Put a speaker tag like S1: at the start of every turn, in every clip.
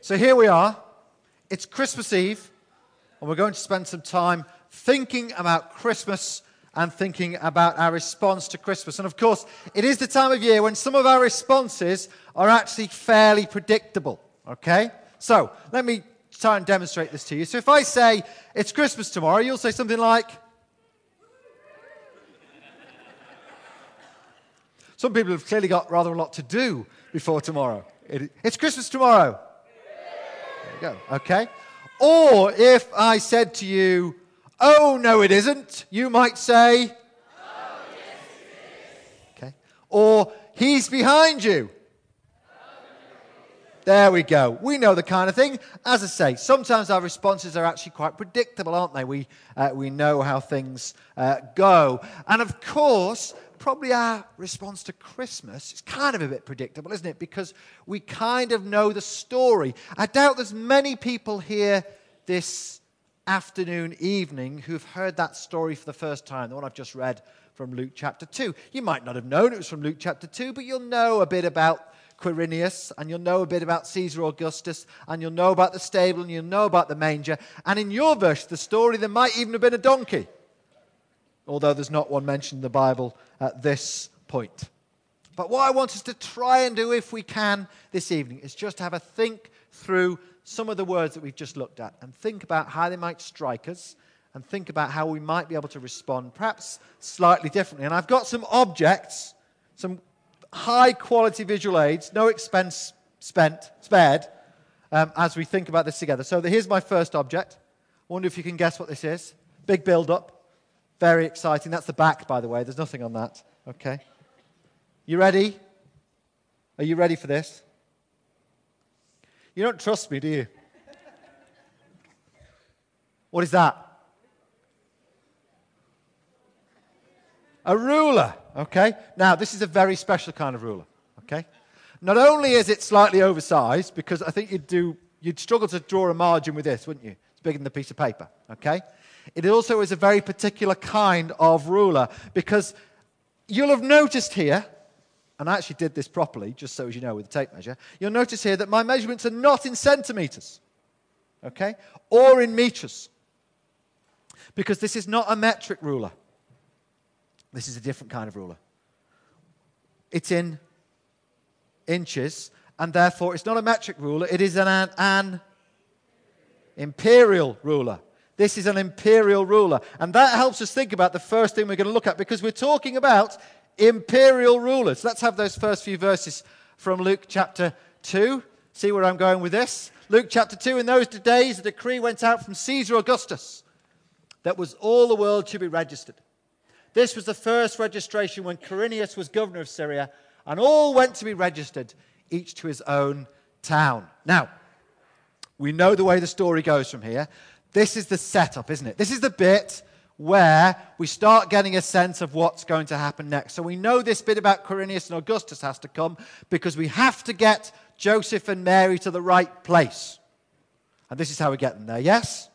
S1: So here we are. It's Christmas Eve, and we're going to spend some time thinking about Christmas and thinking about our response to Christmas. And of course, it is the time of year when some of our responses are actually fairly predictable, okay? So let me try and demonstrate this to you. So if I say, it's Christmas tomorrow, you'll say something like... Some people have clearly got rather a lot to do before tomorrow. It's Christmas tomorrow. There you go, okay? Or if I said to you, oh, no, it isn't, you might say, oh, yes, it is. Okay? Or, he's behind you. There we go. We know the kind of thing. As I say, sometimes our responses are actually quite predictable, aren't they? We know how things go. And of course, probably our response to Christmas is kind of a bit predictable, isn't it? Because we kind of know the story. I doubt there's many people here this afternoon, evening, who've heard that story for the first time, the one I've just read from Luke chapter 2. You might not have known it was from Luke chapter 2, but you'll know a bit about Quirinius, and you'll know a bit about Caesar Augustus, and you'll know about the stable, and you'll know about the manger. And in your version of the story, there might even have been a donkey, although there's not one mentioned in the Bible at this point. But what I want us to try and do, if we can, this evening, is just have a think through some of the words that we've just looked at, and think about how they might strike us, and think about how we might be able to respond, perhaps slightly differently. And I've got some objects, some high-quality visual aids, no expense spared, as we think about this together. So here's my first object. I wonder if you can guess what this is. Big build-up. Very exciting. That's the back, by the way. There's nothing on that. Okay. You ready? Are you ready for this? You don't trust me, do you? What is that? A ruler. Okay. Now, this is a very special kind of ruler. Okay. Not only is it slightly oversized, because I think you'd struggle to draw a margin with this, wouldn't you? It's bigger than a piece of paper. Okay. It also is a very particular kind of ruler, because you'll have noticed here, and I actually did this properly, just so as you know, with the tape measure, you'll notice here that my measurements are not in centimeters, okay, or in meters, because this is not a metric ruler. This is a different kind of ruler. It's in inches, and therefore it's not a metric ruler, it is an imperial ruler. This is an imperial ruler. And that helps us think about the first thing we're going to look at, because we're talking about imperial rulers. Let's have those first few verses from Luke chapter 2. See where I'm going with this? Luke chapter 2, in those days a decree went out from Caesar Augustus that was all the world to be registered. This was the first registration when Quirinius was governor of Syria, and all went to be registered, each to his own town. Now, we know the way the story goes from here. This is the setup, isn't it? This is the bit where we start getting a sense of what's going to happen next. So we know this bit about Quirinius and Augustus has to come, because we have to get Joseph and Mary to the right place. And this is how we get them there, yes?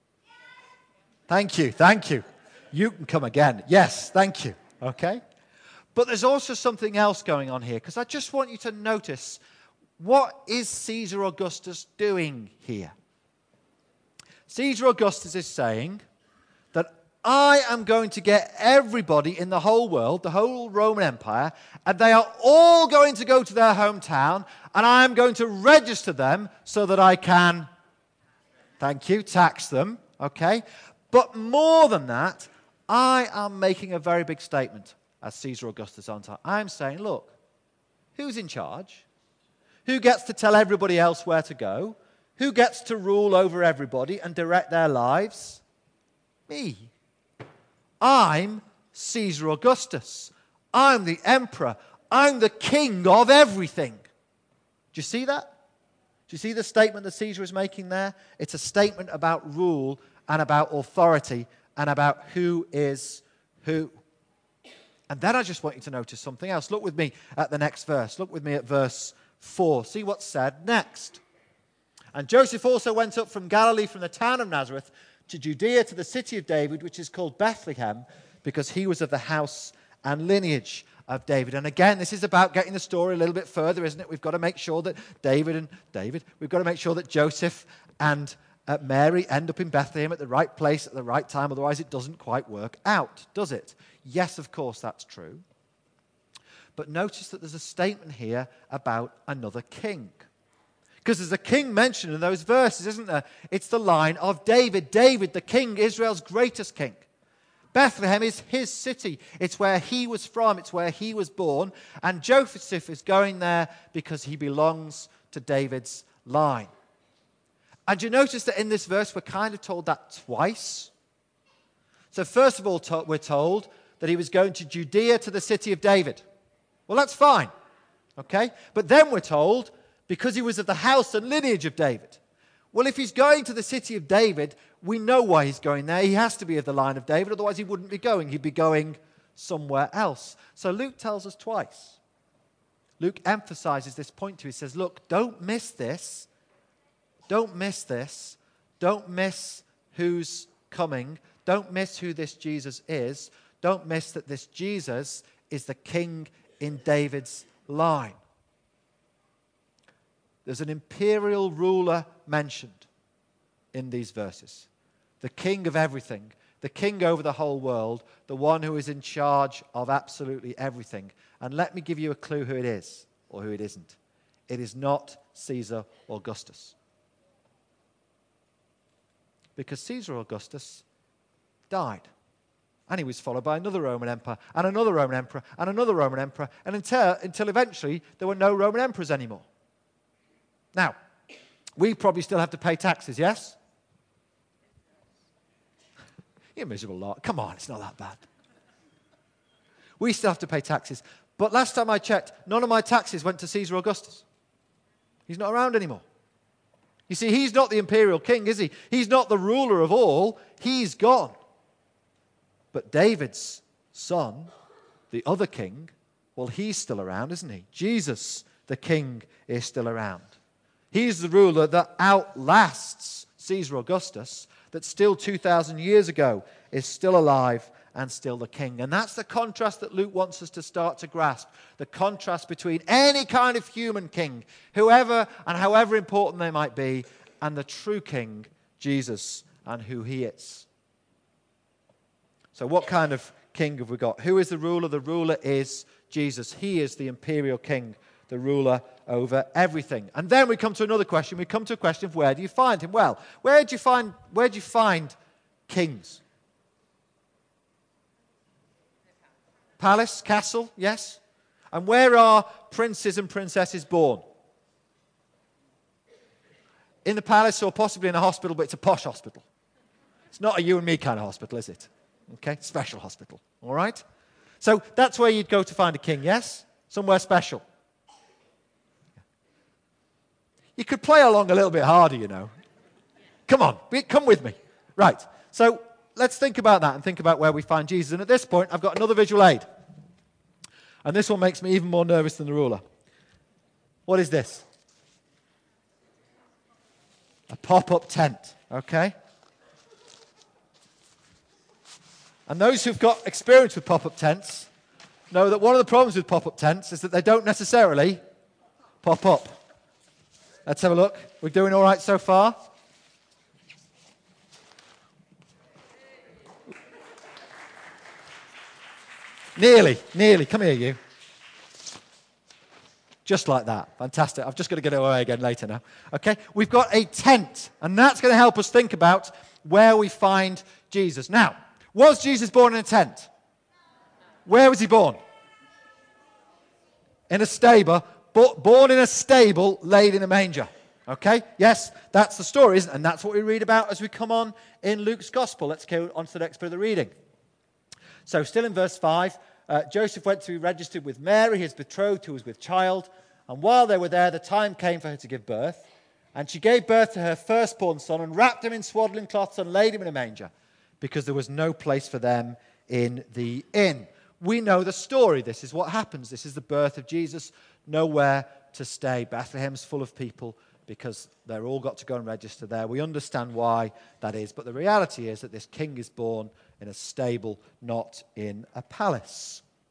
S1: Thank you. You can come again. Yes, thank you. Okay? But there's also something else going on here, because I just want you to notice, what is Caesar Augustus doing here? Caesar Augustus is saying that I am going to get everybody in the whole world, the whole Roman Empire, and they are all going to go to their hometown, and I am going to register them so that I can, thank you, tax them, okay? But more than that, I am making a very big statement as Caesar Augustus, aren't I? I'm saying, look, who's in charge? Who gets to tell everybody else where to go? Who gets to rule over everybody and direct their lives? Me. I'm Caesar Augustus. I'm the emperor. I'm the king of everything. Do you see that? Do you see the statement that Caesar is making there? It's a statement about rule and about authority and about who is who. And then I just want you to notice something else. Look with me at the next verse. Look with me at verse 4. See what's said next. And Joseph also went up from Galilee, from the town of Nazareth, to Judea, to the city of David, which is called Bethlehem, because he was of the house and lineage of David. And again, this is about getting the story a little bit further, isn't it? We've got to make sure that we've got to make sure that Joseph and Mary end up in Bethlehem at the right place at the right time. Otherwise, it doesn't quite work out, does it? Yes, of course, that's true. But notice that there's a statement here about another king. Because there's a king mentioned in those verses, isn't there? It's the line of David. David, the king, Israel's greatest king. Bethlehem is his city. It's where he was from. It's where he was born. And Joseph is going there because he belongs to David's line. And you notice that in this verse, we're kind of told that twice. So first of all, we're told that he was going to Judea, to the city of David. Well, that's fine. Okay? But then we're told, because he was of the house and lineage of David. Well, if he's going to the city of David, we know why he's going there. He has to be of the line of David, otherwise he wouldn't be going. He'd be going somewhere else. So Luke tells us twice. Luke emphasizes this point to you. He says, look, don't miss this. Don't miss this. Don't miss who's coming. Don't miss who this Jesus is. Don't miss that this Jesus is the king in David's line. There's an imperial ruler mentioned in these verses. The king of everything, the king over the whole world, the one who is in charge of absolutely everything. And let me give you a clue who it is or who it isn't. It is not Caesar Augustus. Because Caesar Augustus died. And he was followed by another Roman emperor, and another Roman emperor, and another Roman emperor, and until eventually there were no Roman emperors anymore. Now, we probably still have to pay taxes, yes? You miserable lot. Come on, it's not that bad. We still have to pay taxes. But last time I checked, none of my taxes went to Caesar Augustus. He's not around anymore. You see, he's not the imperial king, is he? He's not the ruler of all. He's gone. But David's son, the other king, well, he's still around, isn't he? Jesus, the king, is still around. He's the ruler that outlasts Caesar Augustus, that still 2,000 years ago is still alive and still the king. And that's the contrast that Luke wants us to start to grasp. The contrast between any kind of human king, whoever and however important they might be, and the true king, Jesus, and who he is. So what kind of king have we got? Who is the ruler? The ruler is Jesus. He is the imperial king, the ruler over everything. And then we come to another question. We come to a question of where do you find him? Well, where do you find kings? Palace, castle, yes. And where are princes and princesses born? In the palace or possibly in a hospital, but it's a posh hospital. It's not a you and me kind of hospital, is it? Okay, special hospital, all right? So that's where you'd go to find a king, yes? Somewhere special. You could play along a little bit harder, you know. Come on, come with me. Right, so let's think about that and think about where we find Jesus. And at this point, I've got another visual aid. And this one makes me even more nervous than the ruler. What is this? A pop-up tent, okay? And those who've got experience with pop-up tents know that one of the problems with pop-up tents is that they don't necessarily pop up. Let's have a look. We're doing all right so far. Nearly. Come here, you. Just like that. Fantastic. I've just got to get it away again later now. Okay? We've got a tent, and that's going to help us think about where we find Jesus. Now, was Jesus born in a tent? Where was he born? In a stable. Born in a stable, laid in a manger. Okay? Yes, that's the story, isn't it? And that's what we read about as we come on in Luke's Gospel. Let's go on to the next bit of the reading. So, still in verse 5, Joseph went to be registered with Mary, his betrothed, who was with child. And while they were there, the time came for her to give birth. And she gave birth to her firstborn son and wrapped him in swaddling cloths and laid him in a manger, because there was no place for them in the inn. We know the story. This is what happens. This is the birth of Jesus. Nowhere to stay. Bethlehem's full of people because they're all got to go and register there. We understand why that is. But the reality is that this king is born in a stable, not in a palace.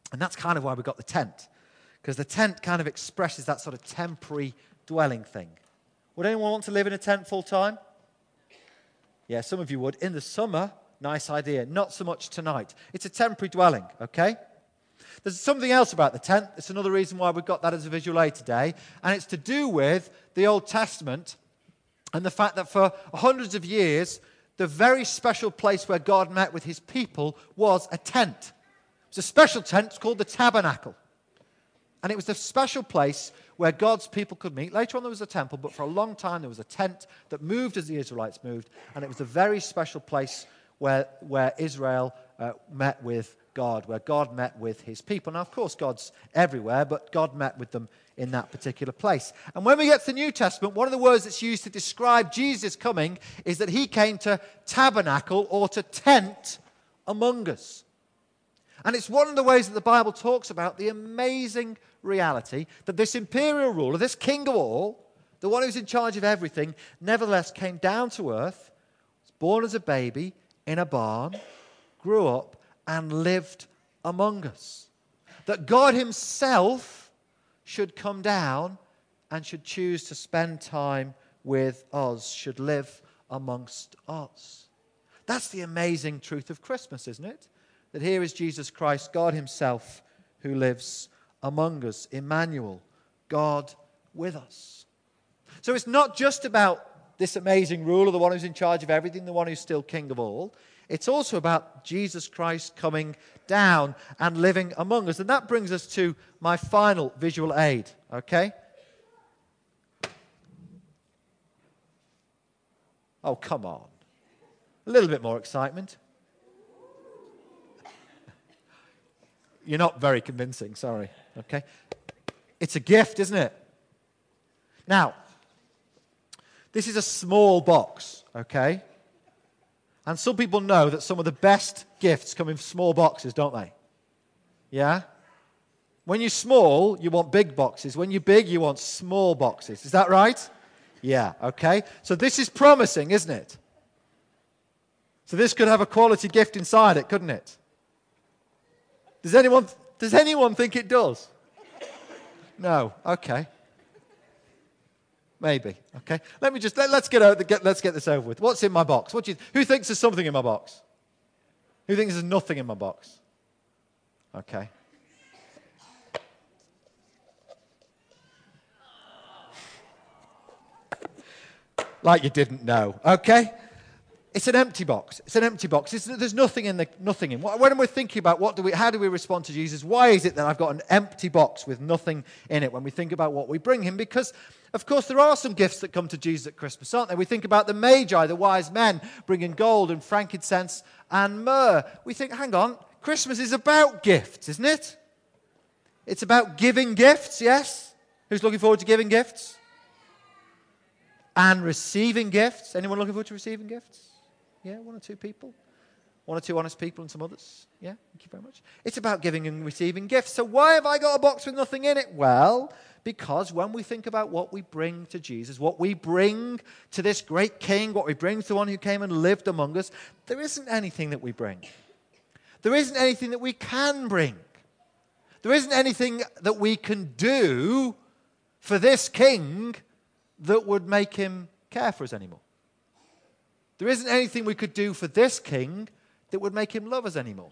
S1: And that's kind of why we got the tent, because the tent kind of expresses that sort of temporary dwelling thing. Would anyone want to live in a tent full time? Yeah, some of you would. In the summer, nice idea. Not so much tonight. It's a temporary dwelling, okay? There's something else about the tent. It's another reason why we've got that as a visual aid today. And it's to do with the Old Testament and the fact that for hundreds of years, the very special place where God met with his people was a tent. It was a special tent. It's called the tabernacle. And it was the special place where God's people could meet. Later on there was a temple, but for a long time there was a tent that moved as the Israelites moved. And it was a very special place where Israel met with God, where God met with his people. Now, of course, God's everywhere, but God met with them in that particular place. And when we get to the New Testament, one of the words that's used to describe Jesus coming is that he came to tabernacle or to tent among us. And it's one of the ways that the Bible talks about the amazing reality that this imperial ruler, this king of all, the one who's in charge of everything, nevertheless came down to earth, was born as a baby in a barn, grew up, and lived among us. That God himself should come down and should choose to spend time with us, should live amongst us. That's the amazing truth of Christmas, isn't it? That here is Jesus Christ, God himself, who lives among us. Emmanuel, God with us. So it's not just about this amazing ruler, the one who's in charge of everything, the one who's still king of all. It's also about Jesus Christ coming down and living among us. And that brings us to my final visual aid, okay? Oh, come on. A little bit more excitement. You're not very convincing, sorry, okay? It's a gift, isn't it? Now, this is a small box, okay? And some people know that some of the best gifts come in small boxes, don't they? Yeah? When you're small, you want big boxes. When you're big, you want small boxes. Is that right? Yeah, okay. So this is promising, isn't it? So this could have a quality gift inside it, couldn't it? Does anyone think it does? No. Okay. Maybe. Okay. Let's get this over with. What's in my box? Who thinks there's something in my box? Who thinks there's nothing in my box? Okay. Like you didn't know. Okay. It's an empty box. It's an empty box. There's nothing in. When we're thinking about how do we respond to Jesus, why is it that I've got an empty box with nothing in it when we think about what we bring him? Because, of course, there are some gifts that come to Jesus at Christmas, aren't there? We think about the Magi, the wise men, bringing gold and frankincense and myrrh. We think, hang on, Christmas is about gifts, isn't it? It's about giving gifts, yes? Who's looking forward to giving gifts? And receiving gifts. Anyone looking forward to receiving gifts? Yeah, one or two people. One or two honest people and some others. Yeah, thank you very much. It's about giving and receiving gifts. So why have I got a box with nothing in it? Well, because when we think about what we bring to Jesus, what we bring to this great king, what we bring to the one who came and lived among us, there isn't anything that we bring. There isn't anything that we can bring. There isn't anything that we can do for this king that would make him care for us anymore. There isn't anything we could do for this king that would make him love us anymore.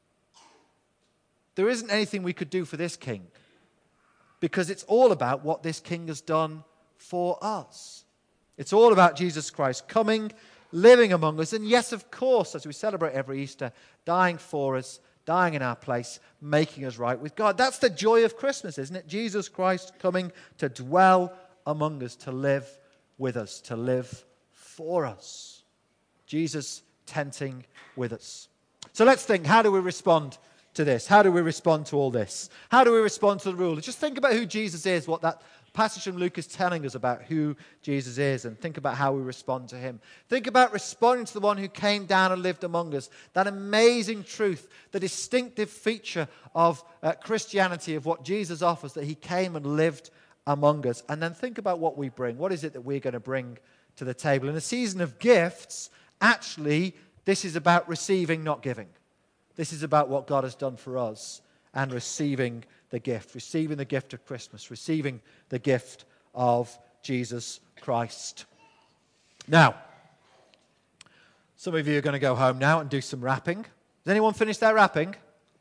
S1: There isn't anything we could do for this king because it's all about what this king has done for us. It's all about Jesus Christ coming, living among us, and yes, of course, as we celebrate every Easter, dying for us, dying in our place, making us right with God. That's the joy of Christmas, isn't it? Jesus Christ coming to dwell among us, to live with us, to live for us. Jesus tenting with us. So let's think, how do we respond to this? How do we respond to all this? How do we respond to the ruler? Just think about who Jesus is, what that passage from Luke is telling us about who Jesus is, and think about how we respond to him. Think about responding to the one who came down and lived among us. That amazing truth, the distinctive feature of Christianity, of what Jesus offers, that he came and lived among us. And then think about what we bring. What is it that we're going to bring to the table? In a season of gifts, actually, this is about receiving, not giving. This is about what God has done for us and receiving the gift of Christmas, receiving the gift of Jesus Christ. Now, some of you are going to go home now and do some wrapping. Has anyone finished their wrapping?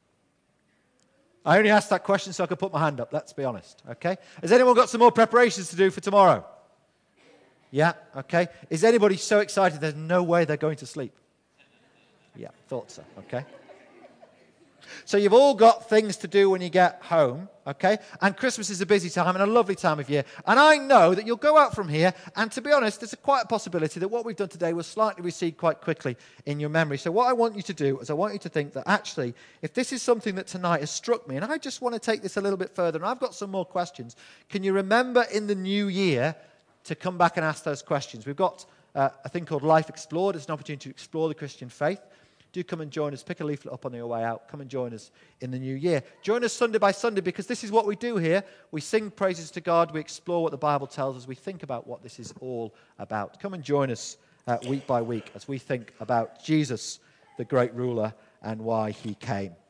S1: I only asked that question so I could put my hand up, let's be honest, okay? Has anyone got some more preparations to do for tomorrow? Yeah, okay. Is anybody so excited there's no way they're going to sleep? Yeah, thought so, okay. So you've all got things to do when you get home, okay? And Christmas is a busy time and a lovely time of year. And I know that you'll go out from here, and to be honest, there's quite a possibility that what we've done today will slightly recede quite quickly in your memory. So what I want you to do is I want you to think that actually, if this is something that tonight has struck me, and I just want to take this a little bit further, and I've got some more questions, can you remember in the new year to come back and ask those questions? We've got a thing called Life Explored. It's an opportunity to explore the Christian faith. Do come and join us. Pick a leaflet up on your way out. Come and join us in the new year. Join us Sunday by Sunday, because this is what we do here. We sing praises to God. We explore what the Bible tells us. We think about what this is all about. Come and join us week by week as we think about Jesus, the great ruler, and why he came.